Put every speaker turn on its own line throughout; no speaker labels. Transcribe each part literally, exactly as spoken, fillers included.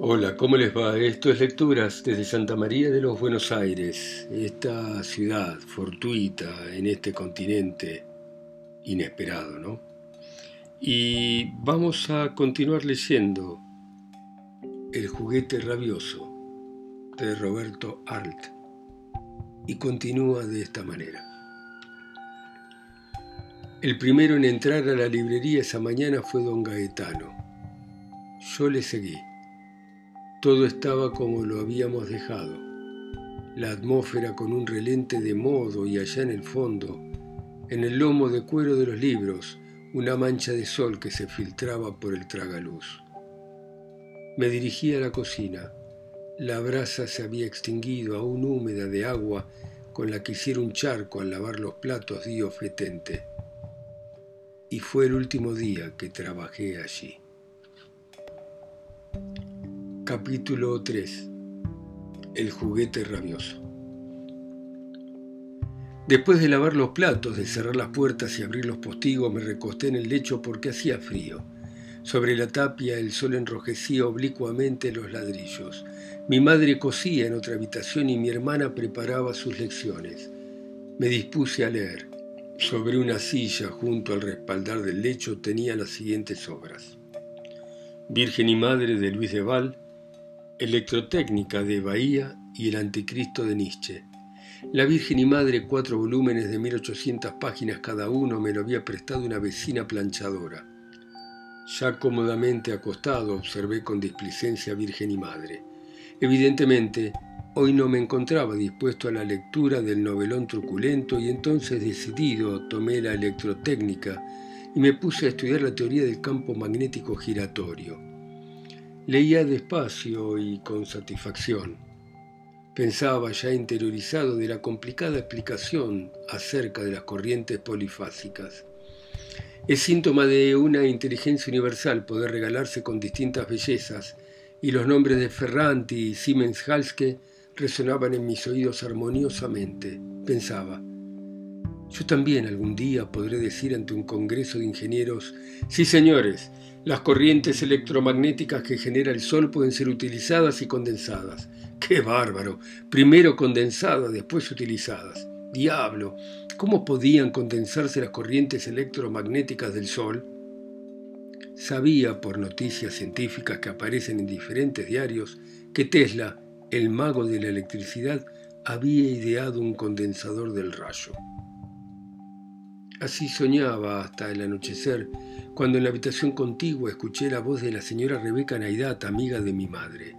Hola, ¿cómo les va? Esto es Lecturas desde Santa María de los Buenos Aires, esta ciudad fortuita en este continente inesperado, ¿no? Y vamos a continuar leyendo El juguete rabioso de Roberto Arlt, y continúa de esta manera. El primero en entrar a la librería esa mañana fue don Gaetano. Yo le seguí. Todo estaba como lo habíamos dejado. La atmósfera con un relente de modo y allá en el fondo, en el lomo de cuero de los libros, una mancha de sol que se filtraba por el tragaluz. Me dirigí a la cocina. La brasa se había extinguido, aún húmeda de agua con la que hiciera un charco al lavar los platos día fetente. Y fue el último día que trabajé allí. Capítulo tres. El juguete rabioso. Después de lavar los platos, de cerrar las puertas y abrir los postigos, me recosté en el lecho porque hacía frío. Sobre la tapia el sol enrojecía oblicuamente los ladrillos. Mi madre cosía en otra habitación y mi hermana preparaba sus lecciones. Me dispuse a leer. Sobre una silla junto al respaldar del lecho tenía las siguientes obras: Virgen y Madre de Luis de Val, Electrotécnica de Bahía y El Anticristo de Nietzsche. La Virgen y Madre, cuatro volúmenes de mil ochocientas páginas cada uno, me lo había prestado una vecina planchadora. Ya cómodamente acostado, observé con displicencia Virgen y Madre. Evidentemente, hoy no me encontraba dispuesto a la lectura del novelón truculento y entonces, decidido, tomé la Electrotécnica y me puse a estudiar la teoría del campo magnético giratorio. Leía despacio y con satisfacción. Pensaba ya interiorizado de la complicada explicación acerca de las corrientes polifásicas. Es síntoma de una inteligencia universal poder regalarse con distintas bellezas, y los nombres de Ferranti y Siemens-Halske resonaban en mis oídos armoniosamente. Pensaba, yo también algún día podré decir ante un congreso de ingenieros: sí, señores, las corrientes electromagnéticas que genera el Sol pueden ser utilizadas y condensadas. ¡Qué bárbaro! Primero condensadas, después utilizadas. ¡Diablo! ¿Cómo podían condensarse las corrientes electromagnéticas del Sol? Sabía por noticias científicas que aparecen en diferentes diarios que Tesla, el mago de la electricidad, había ideado un condensador del rayo. Así soñaba hasta el anochecer, cuando en la habitación contigua escuché la voz de la señora Rebeca Naidat, amiga de mi madre.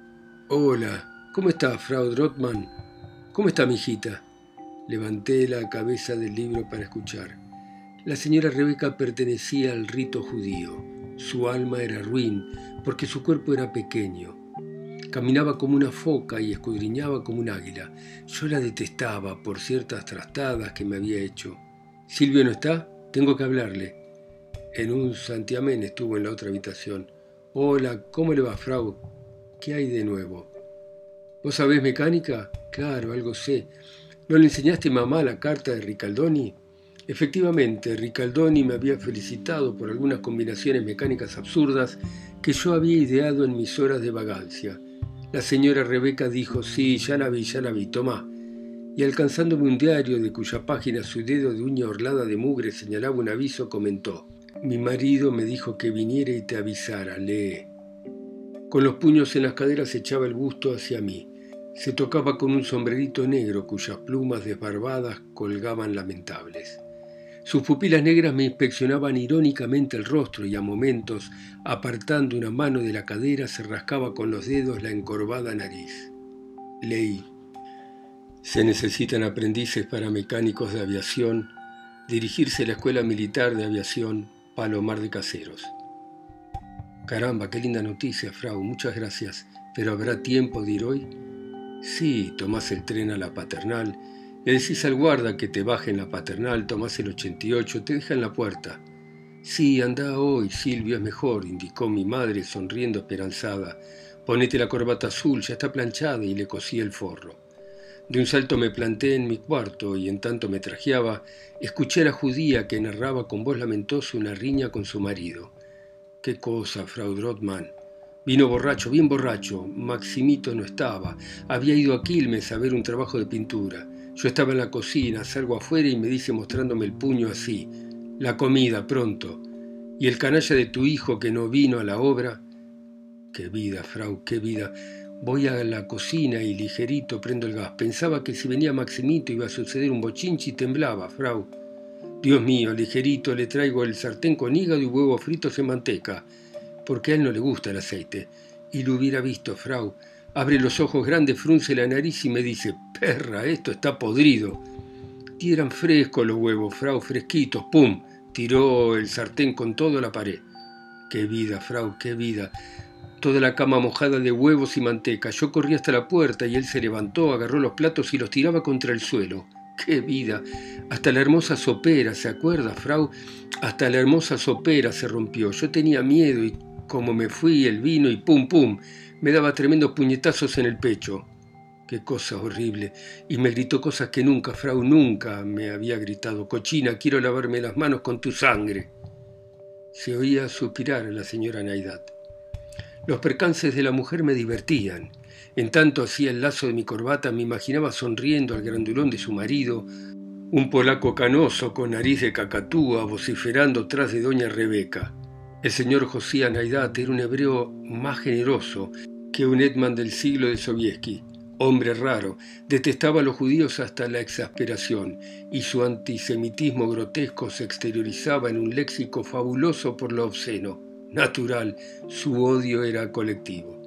«Hola, ¿cómo está, Frau Drottmann? ¿Cómo está mi hijita?» Levanté la cabeza del libro para escuchar. La señora Rebeca pertenecía al rito judío. Su alma era ruin, porque su cuerpo era pequeño. Caminaba como una foca y escudriñaba como un águila. Yo la detestaba por ciertas trastadas que me había hecho. «¿Silvio no está? Tengo que hablarle». En un santiamén estuvo en la otra habitación. «Hola, ¿cómo le va, Frau? ¿Qué hay de nuevo?» «¿Vos sabés mecánica?» «Claro, algo sé. ¿No le enseñaste, mamá, la carta de Ricaldoni?» Efectivamente, Ricaldoni me había felicitado por algunas combinaciones mecánicas absurdas que yo había ideado en mis horas de vagancia. La señora Rebeca dijo: «Sí, ya la vi, ya la vi, tomá». Y alcanzándome un diario de cuya página su dedo de uña orlada de mugre señalaba un aviso, comentó: «Mi marido me dijo que viniera y te avisara, lee». Con los puños en las caderas echaba el busto hacia mí. Se tocaba con un sombrerito negro cuyas plumas desbarbadas colgaban lamentables. Sus pupilas negras me inspeccionaban irónicamente el rostro y a momentos, apartando una mano de la cadera, se rascaba con los dedos la encorvada nariz. Leí: «Se necesitan aprendices para mecánicos de aviación, dirigirse a la Escuela Militar de Aviación, Palomar de Caseros». «Caramba, qué linda noticia, Frau, muchas gracias. ¿Pero habrá tiempo de ir hoy?» «Sí, tomás el tren a la Paternal, le decís al guarda que te baje en la Paternal, tomás el ochenta y ocho, te deja en la puerta». «Sí, anda hoy, Silvio, es mejor», indicó mi madre sonriendo esperanzada. «Ponete la corbata azul, ya está planchada», y le cosí el forro. De un salto me planté en mi cuarto y en tanto me trajeaba, escuché a la judía que narraba con voz lamentosa una riña con su marido. «¿Qué cosa, Frau Drottmann?» Vino borracho, bien borracho. Maximito no estaba. Había ido a Quilmes a ver un trabajo de pintura. Yo estaba en la cocina, salgo afuera y me dice mostrándome el puño así: la comida, pronto. ¿Y el canalla de tu hijo que no vino a la obra? Qué vida, Frau, qué vida. Voy a la cocina y ligerito prendo el gas. Pensaba que si venía Maximito iba a suceder un bochinche y temblaba, Frau. Dios mío, ligerito le traigo el sartén con hígado y huevos fritos en manteca, porque a él no le gusta el aceite. Y lo hubiera visto, Frau. Abre los ojos grandes, frunce la nariz y me dice: perra, esto está podrido. Y eran frescos los huevos, Frau, fresquitos. ¡Pum! Tiró el sartén con todo a la pared. ¡Qué vida, Frau, qué vida! Toda la cama mojada de huevos y manteca. Yo corrí hasta la puerta y él se levantó, agarró los platos y los tiraba contra el suelo. ¡Qué vida! Hasta la hermosa sopera, ¿se acuerda, Frau? Hasta la hermosa sopera se rompió. Yo tenía miedo y como me fui el vino y pum, pum, me daba tremendos puñetazos en el pecho. ¡Qué cosa horrible! Y me gritó cosas que nunca, Frau, nunca me había gritado. Cochina, quiero lavarme las manos con tu sangre. Se oía suspirar a la señora Naidad. Los percances de la mujer me divertían. En tanto hacía el lazo de mi corbata, me imaginaba sonriendo al grandulón de su marido, un polaco canoso con nariz de cacatúa, vociferando tras de doña Rebeca. El señor Josía Naidad era un hebreo más generoso que un Hetman del siglo de Sobieski. Hombre raro, detestaba a los judíos hasta la exasperación, y su antisemitismo grotesco se exteriorizaba en un léxico fabuloso por lo obsceno. Natural, su odio era colectivo.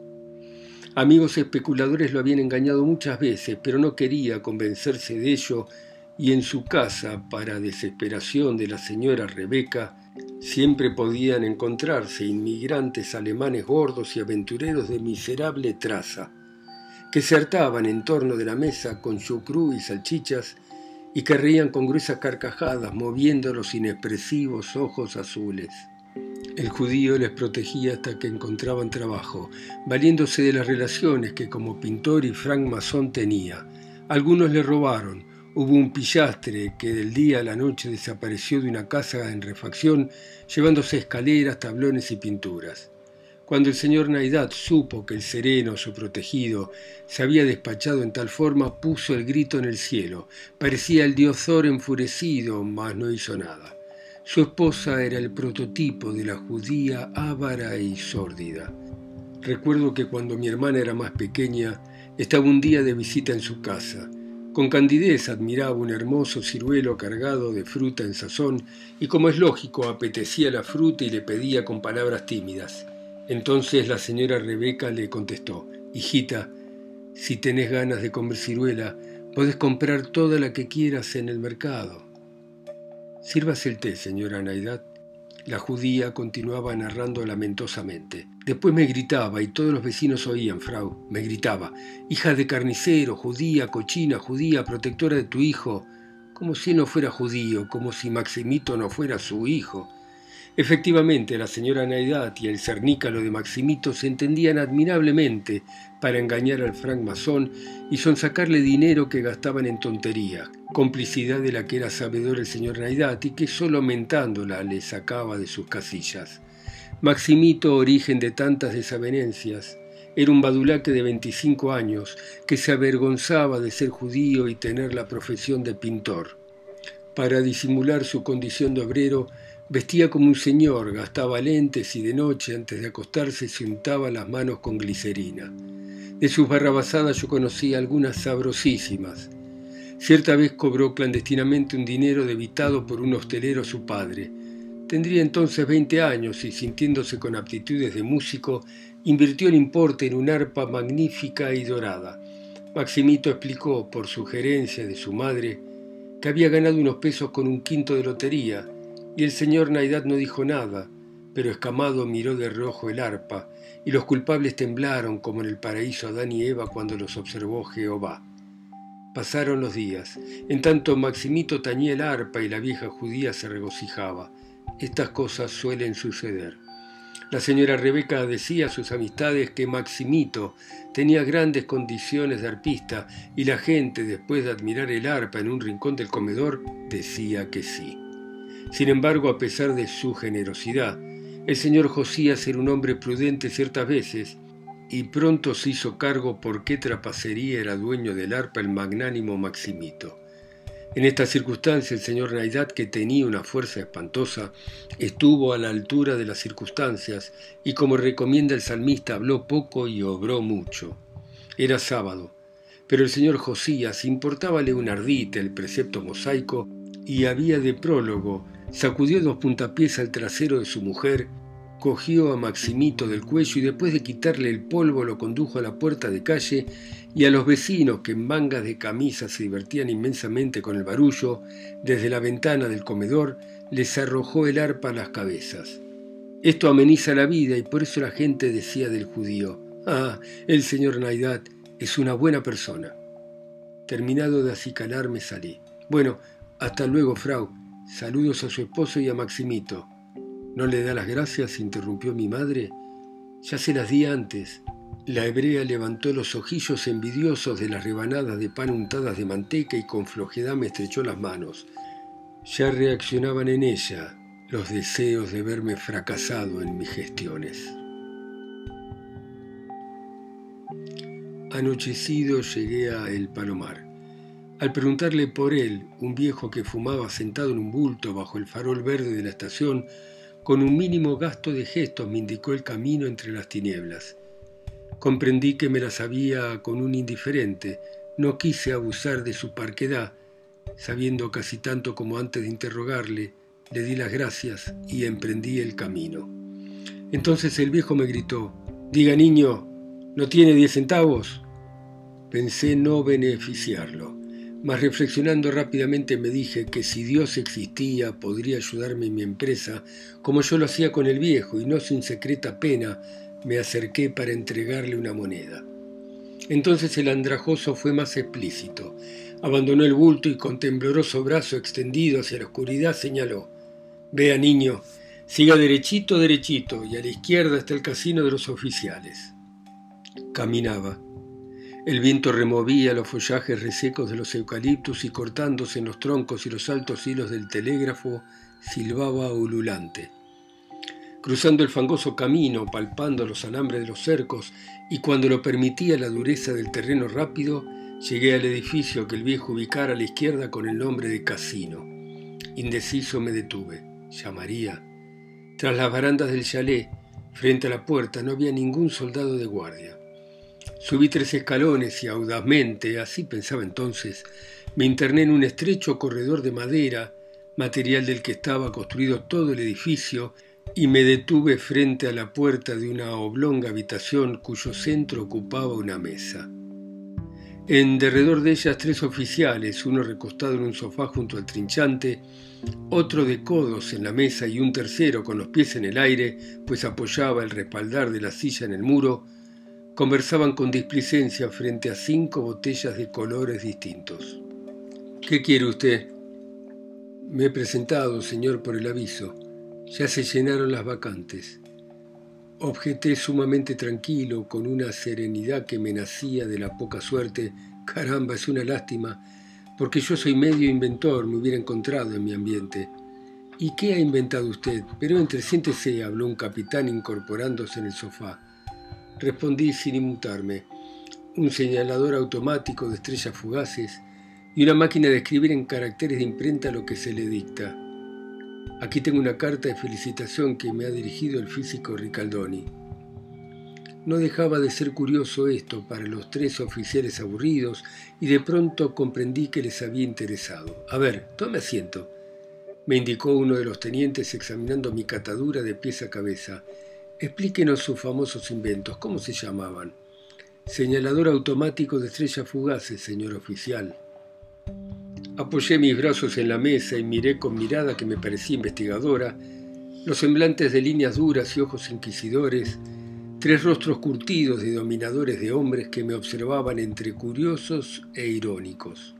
Amigos especuladores lo habían engañado muchas veces, pero no quería convencerse de ello, y en su casa, para desesperación de la señora Rebeca, siempre podían encontrarse inmigrantes alemanes gordos y aventureros de miserable traza, que se hartaban en torno de la mesa con chucrú y salchichas y que reían con gruesas carcajadas, moviendo los inexpresivos ojos azules. El judío les protegía hasta que encontraban trabajo, valiéndose de las relaciones que como pintor y francmasón tenía. Algunos le robaron. Hubo un pillastre que del día a la noche desapareció de una casa en refacción, llevándose escaleras, tablones y pinturas. Cuando el señor Naidad supo que el sereno, su protegido, se había despachado en tal forma, puso el grito en el cielo. Parecía el dios Thor enfurecido, mas no hizo nada. Su esposa era el prototipo de la judía avara y sórdida. Recuerdo que cuando mi hermana era más pequeña, estaba un día de visita en su casa. Con candidez admiraba un hermoso ciruelo cargado de fruta en sazón y, como es lógico, apetecía la fruta y le pedía con palabras tímidas. Entonces la señora Rebeca le contestó: hijita, si tenés ganas de comer ciruela, podés comprar toda la que quieras en el mercado. Sírvase el té, señora Naidad. La judía continuaba narrando lamentosamente. Después me gritaba, y todos los vecinos oían, Frau. Me gritaba: hija de carnicero, judía, cochina, judía, protectora de tu hijo. Como si él no fuera judío, como si Maximito no fuera su hijo. Efectivamente, la señora Naidad y el cernícalo de Maximito se entendían admirablemente para engañar al francmasón y sonsacarle dinero que gastaban en tonterías, complicidad de la que era sabedor el señor Naidad y que solo mentándola le sacaba de sus casillas. Maximito, origen de tantas desavenencias, era un badulaque de veinticinco años que se avergonzaba de ser judío y tener la profesión de pintor. Para disimular su condición de obrero, vestía como un señor, gastaba lentes y de noche, antes de acostarse, se untaba las manos con glicerina. De sus barrabasadas yo conocía algunas sabrosísimas. Cierta vez cobró clandestinamente un dinero debitado por un hostelero a su padre. Tendría entonces veinte años y, sintiéndose con aptitudes de músico, invirtió el importe en una arpa magnífica y dorada. Maximito explicó, por sugerencia de su madre, que había ganado unos pesos con un quinto de lotería, y el señor Naidad no dijo nada, pero escamado miró de reojo el arpa, y los culpables temblaron como en el paraíso Adán y Eva cuando los observó Jehová. Pasaron los días. En tanto Maximito tañía el arpa y la vieja judía se regocijaba. Estas cosas suelen suceder. La señora Rebeca decía a sus amistades que Maximito tenía grandes condiciones de arpista y la gente, después de admirar el arpa en un rincón del comedor, decía que sí. Sin embargo, a pesar de su generosidad, El señor Josías era un hombre prudente ciertas veces, y pronto se hizo cargo por qué trapacería era dueño del arpa el magnánimo Maximito. En esta circunstancia el señor Naidad, que tenía una fuerza espantosa, estuvo a la altura de las circunstancias y, como recomienda el salmista, habló poco y obró mucho. Era sábado, pero el señor Josías importábale un ardite el precepto mosaico y había de prólogo, sacudió dos puntapiés al trasero de su mujer, cogió a Maximito del cuello y después de quitarle el polvo lo condujo a la puerta de calle y a los vecinos que en mangas de camisa se divertían inmensamente con el barullo, desde la ventana del comedor les arrojó el arpa a las cabezas. Esto ameniza la vida y por eso la gente decía del judío: «Ah, el señor Naidad es una buena persona». Terminado de acicalarme salí. «Bueno, hasta luego, Frau. Saludos a su esposo y a Maximito». «¿No le da las gracias?», interrumpió mi madre. «Ya se las di antes». La hebrea levantó los ojillos envidiosos de las rebanadas de pan untadas de manteca y con flojedad me estrechó las manos. Ya reaccionaban en ella los deseos de verme fracasado en mis gestiones. Anochecido llegué a El Palomar. Al preguntarle por él, un viejo que fumaba sentado en un bulto bajo el farol verde de la estación, con un mínimo gasto de gestos me indicó el camino entre las tinieblas. Comprendí que me la sabía con un indiferente. No quise abusar de su parquedad. Sabiendo casi tanto como antes de interrogarle, le di las gracias y emprendí el camino. Entonces el viejo me gritó: «Diga, niño, ¿no tiene diez centavos?» Pensé no beneficiarlo, mas reflexionando rápidamente me dije que si Dios existía podría ayudarme en mi empresa, como yo lo hacía con el viejo, y no sin secreta pena me acerqué para entregarle una moneda. Entonces el andrajoso fue más explícito. Abandonó el bulto y con tembloroso brazo extendido hacia la oscuridad señaló: «Vea, niño, siga derechito, derechito, y a la izquierda está el casino de los oficiales». Caminaba. El viento removía los follajes resecos de los eucaliptus y, cortándose en los troncos y los altos hilos del telégrafo, silbaba ululante. Cruzando el fangoso camino, palpando los alambres de los cercos y, cuando lo permitía la dureza del terreno rápido, llegué al edificio que el viejo ubicara a la izquierda con el nombre de casino. Indeciso me detuve. ¿Llamaría? Tras las barandas del chalet, frente a la puerta, no había ningún soldado de guardia. Subí tres escalones y audazmente, así pensaba entonces, me interné en un estrecho corredor de madera, material del que estaba construido todo el edificio, y me detuve frente a la puerta de una oblonga habitación cuyo centro ocupaba una mesa. En derredor de ellas tres oficiales, uno recostado en un sofá junto al trinchante, otro de codos en la mesa y un tercero con los pies en el aire, pues apoyaba el respaldar de la silla en el muro, conversaban con displicencia frente a cinco botellas de colores distintos. «¿Qué quiere usted?» «Me he presentado, señor, por el aviso. Ya se llenaron las vacantes». Objeté sumamente tranquilo, con una serenidad que me nacía de la poca suerte. «Caramba, es una lástima, porque yo soy medio inventor, me hubiera encontrado en mi ambiente». «¿Y qué ha inventado usted?» «Pero entre, siéntese», habló un capitán incorporándose en el sofá. Respondí sin inmutarme: «Un señalador automático de estrellas fugaces y una máquina de escribir en caracteres de imprenta lo que se le dicta. Aquí tengo una carta de felicitación que me ha dirigido el físico Ricaldoni». No dejaba de ser curioso esto para los tres oficiales aburridos, y de pronto comprendí que les había interesado. «A ver, tome asiento», me indicó uno de los tenientes examinando mi catadura de pies a cabeza. «Explíquenos sus famosos inventos. ¿Cómo se llamaban?» «Señalador automático de estrellas fugaces, señor oficial». Apoyé mis brazos en la mesa y miré con mirada que me parecía investigadora los semblantes de líneas duras y ojos inquisidores, tres rostros curtidos de dominadores de hombres que me observaban entre curiosos e irónicos.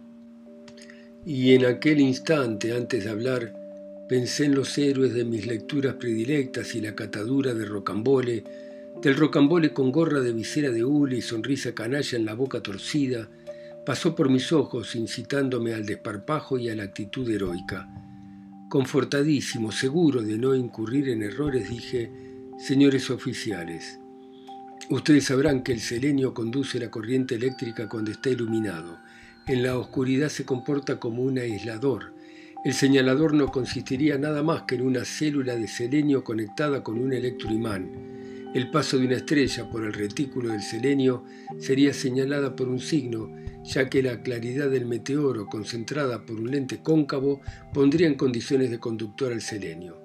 Y en aquel instante, antes de hablar, pensé en los héroes de mis lecturas predilectas y la catadura de Rocambole, del Rocambole con gorra de visera de hule y sonrisa canalla en la boca torcida, pasó por mis ojos incitándome al desparpajo y a la actitud heroica. Confortadísimo, seguro de no incurrir en errores, dije: señores oficiales, ustedes sabrán que el selenio conduce la corriente eléctrica cuando está iluminado. En la oscuridad se comporta como un aislador. El señalador no consistiría nada más que en una célula de selenio conectada con un electroimán. El paso de una estrella por el retículo del selenio sería señalada por un signo, ya que la claridad del meteoro concentrada por un lente cóncavo pondría en condiciones de conductor al selenio.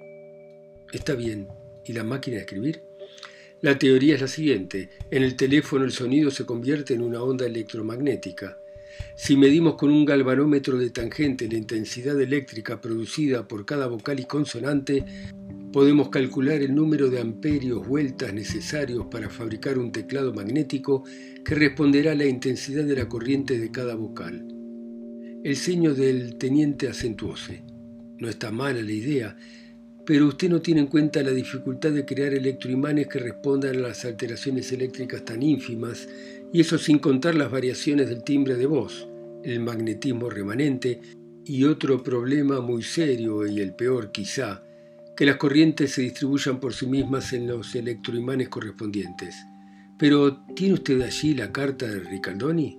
Está bien. ¿Y la máquina de escribir? La teoría es la siguiente. En el teléfono el sonido se convierte en una onda electromagnética. Si medimos con un galvanómetro de tangente la intensidad eléctrica producida por cada vocal y consonante, podemos calcular el número de amperios vueltas necesarios para fabricar un teclado magnético que responderá a la intensidad de la corriente de cada vocal. El ceño del teniente acentuóse. No está mala la idea, pero usted no tiene en cuenta la dificultad de crear electroimanes que respondan a las alteraciones eléctricas tan ínfimas, y eso sin contar las variaciones del timbre de voz, el magnetismo remanente y otro problema muy serio, y el peor quizá, que las corrientes se distribuyan por sí mismas en los electroimanes correspondientes. Pero, ¿tiene usted allí la carta de Ricaldoni?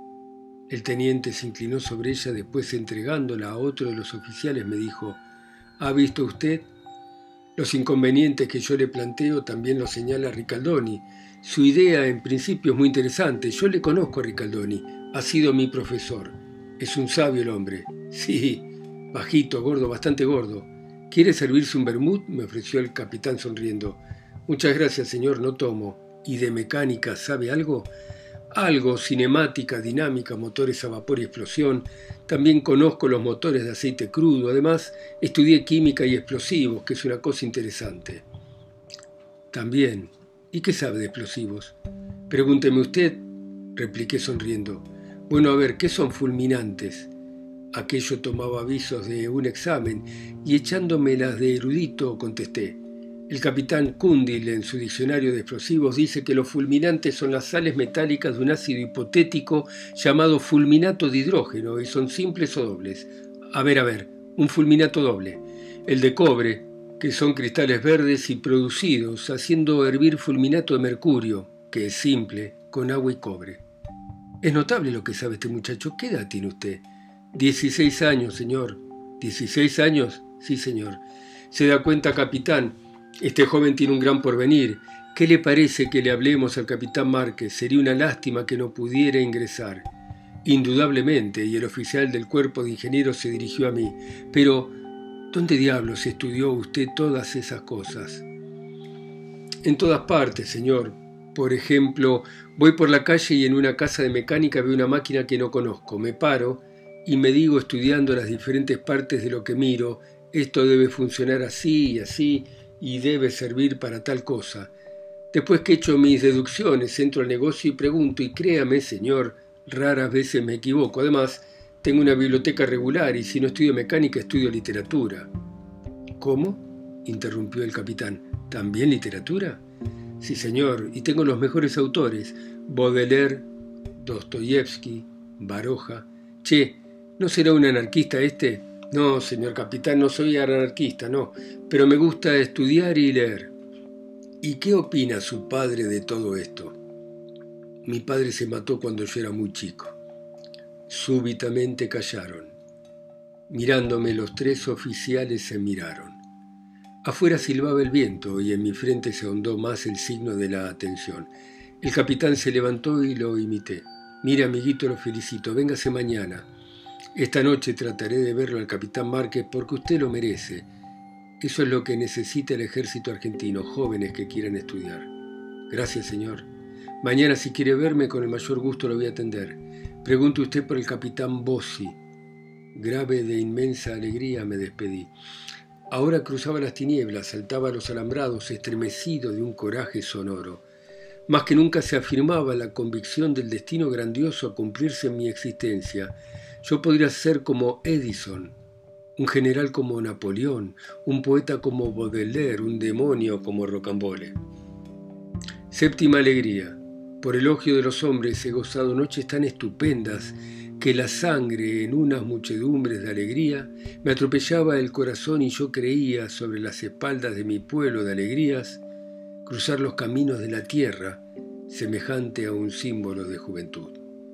El teniente se inclinó sobre ella, después entregándola a otro de los oficiales me dijo: ¿ha visto usted? Los inconvenientes que yo le planteo también los señala Ricaldoni. Su idea en principio es muy interesante. Yo le conozco a Ricaldoni. Ha sido mi profesor. Es un sabio el hombre. Sí, bajito, gordo, bastante gordo. ¿Quiere servirse un vermut?, me ofreció el capitán sonriendo. Muchas gracias, señor, no tomo. ¿Y de mecánica sabe algo? Algo, cinemática, dinámica, motores a vapor y explosión. También conozco los motores de aceite crudo. Además, estudié química y explosivos, que es una cosa interesante. También. ¿Y qué sabe de explosivos? Pregúnteme usted, repliqué sonriendo. Bueno, a ver, ¿qué son fulminantes? Aquello tomaba avisos de un examen y echándomelas de erudito contesté. El capitán Kundil en su diccionario de explosivos dice que los fulminantes son las sales metálicas de un ácido hipotético llamado fulminato de hidrógeno y son simples o dobles. A ver, a ver, un fulminato doble. El de cobre, que son cristales verdes y producidos haciendo hervir fulminato de mercurio, que es simple, con agua y cobre. Es notable lo que sabe este muchacho. ¿Qué edad tiene usted? Dieciséis años, señor. ¿Dieciséis años? Sí, señor. Se da cuenta, capitán. Este joven tiene un gran porvenir. ¿Qué le parece que le hablemos al capitán Márquez? Sería una lástima que no pudiera ingresar. Indudablemente, y el oficial del cuerpo de ingenieros se dirigió a mí. Pero, ¿dónde diablos estudió usted todas esas cosas? En todas partes, señor. Por ejemplo, voy por la calle y en una casa de mecánica veo una máquina que no conozco. Me paro y me digo, estudiando las diferentes partes de lo que miro, esto debe funcionar así y así, y debe servir para tal cosa. Después que he hecho mis deducciones, entro al negocio y pregunto, y créame, señor, raras veces me equivoco. Además, tengo una biblioteca regular y si no estudio mecánica, estudio literatura. ¿Cómo?, interrumpió el capitán. ¿También literatura? Sí, señor, y tengo los mejores autores, Baudelaire, Dostoyevsky, Baroja. Che, ¿no será un anarquista este? No, señor capitán, no soy anarquista, no, pero me gusta estudiar y leer. ¿Y qué opina su padre de todo esto? Mi padre se mató cuando yo era muy chico. Súbitamente callaron. Mirándome, los tres oficiales se miraron. Afuera silbaba el viento y en mi frente se ahondó más el signo de la atención. El capitán se levantó y lo imité. Mire, amiguito, lo felicito, véngase mañana. Esta noche trataré de verlo al capitán Márquez porque usted lo merece. Eso es lo que necesita el ejército argentino, jóvenes que quieran estudiar. Gracias, señor. Mañana, si quiere verme, con el mayor gusto lo voy a atender. Pregunte usted por el capitán Bossi. Grave de inmensa alegría me despedí. Ahora cruzaba las tinieblas, saltaba los alambrados, estremecido de un coraje sonoro. Más que nunca se afirmaba la convicción del destino grandioso a cumplirse en mi existencia. Yo podría ser como Edison, un general como Napoleón, un poeta como Baudelaire, un demonio como Rocambole. Séptima alegría. Por elogio de los hombres he gozado noches tan estupendas que la sangre en unas muchedumbres de alegría me atropellaba el corazón y yo creía sobre las espaldas de mi pueblo de alegrías cruzar los caminos de la tierra semejante a un símbolo de juventud.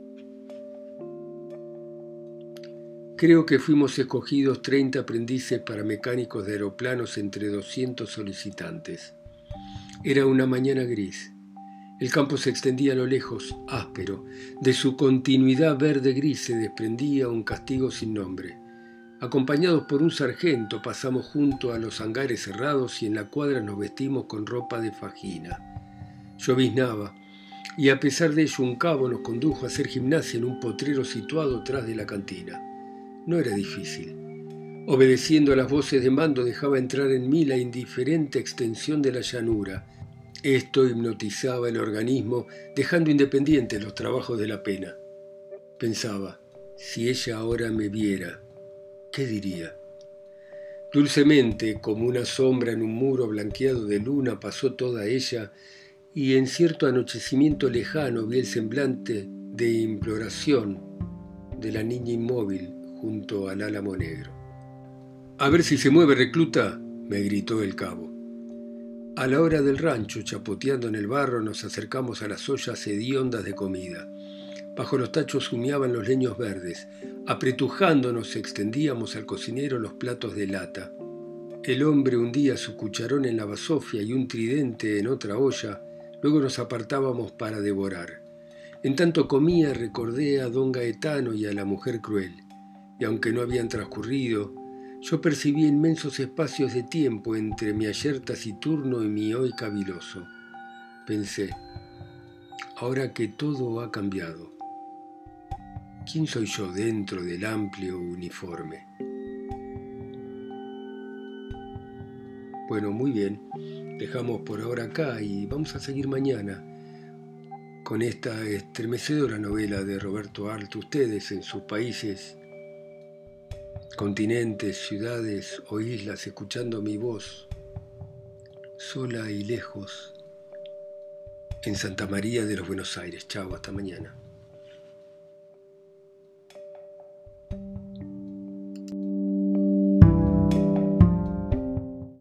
Creo que fuimos escogidos treinta aprendices para mecánicos de aeroplanos entre doscientos solicitantes. Era una mañana gris. El campo se extendía a lo lejos, áspero. De su continuidad verde-gris se desprendía un castigo sin nombre. Acompañados por un sargento, pasamos junto a los hangares cerrados y en la cuadra nos vestimos con ropa de fajina. Lloviznaba, y a pesar de ello un cabo nos condujo a hacer gimnasia en un potrero situado tras de la cantina. No era difícil. Obedeciendo a las voces de mando dejaba entrar en mí la indiferente extensión de la llanura. Esto hipnotizaba el organismo, dejando independientes los trabajos de la pena. Pensaba, si ella ahora me viera, ¿qué diría? Dulcemente, como una sombra en un muro blanqueado de luna, pasó toda ella, y en cierto anochecimiento lejano vi el semblante de imploración de la niña inmóvil junto al álamo negro. «A ver si se mueve, recluta», me gritó el cabo. A la hora del rancho, chapoteando en el barro, nos acercamos a las ollas hediondas de comida. Bajo los tachos humeaban los leños verdes. Apretujándonos extendíamos al cocinero los platos de lata. El hombre hundía su cucharón en la basofia y un tridente en otra olla. Luego nos apartábamos para devorar. En tanto comía recordé a don Gaetano y a la mujer cruel. Y aunque no habían transcurrido, yo percibí inmensos espacios de tiempo entre mi ayer taciturno y mi hoy caviloso. Pensé, ahora que todo ha cambiado, ¿quién soy yo dentro del amplio uniforme? Bueno, muy bien, dejamos por ahora acá y vamos a seguir mañana con esta estremecedora novela de Roberto Arlt. Ustedes en sus países, continentes, ciudades o islas, escuchando mi voz, sola y lejos, en Santa María de los Buenos Aires. Chao, hasta mañana.